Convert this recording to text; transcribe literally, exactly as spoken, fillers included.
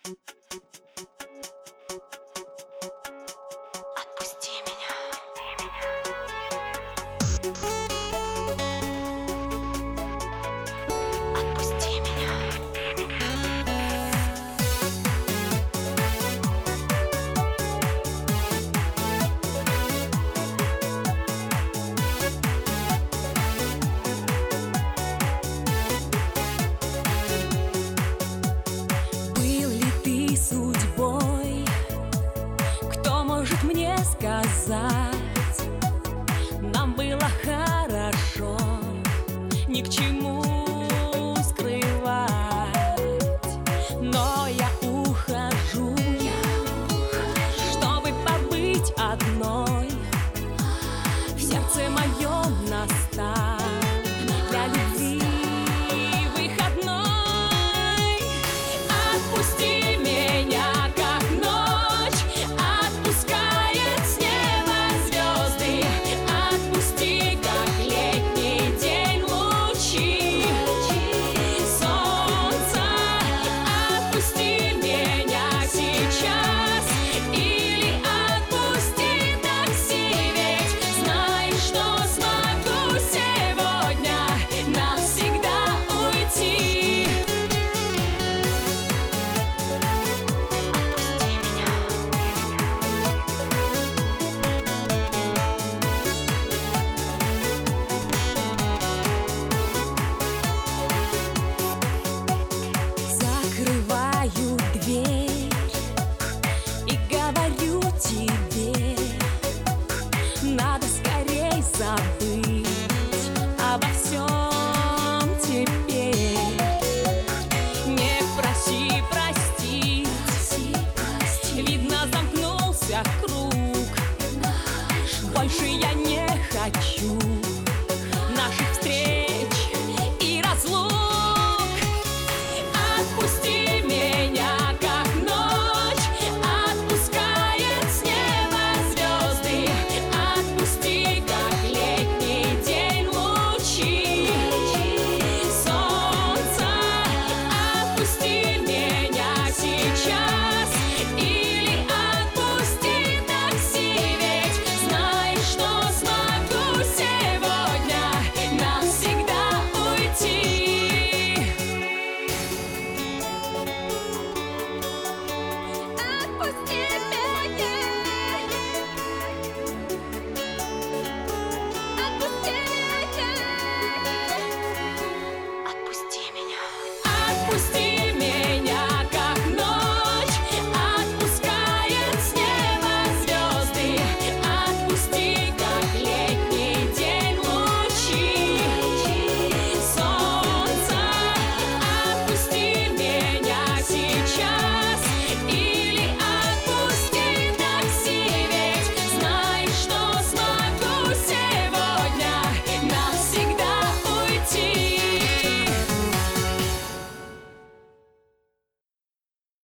Отпусти меня. Отпусти меня. Был ли ты судьбой? Кто может мне сказать? Нам было хорошо, ни к чему скрывать. Но я ухожу, чтобы побыть одной. В сердце моем настал для любви выходной. Отпусти меня, как ночь отпускает с неба звезды. Отпусти, как летний день лучи солнца. Отпусти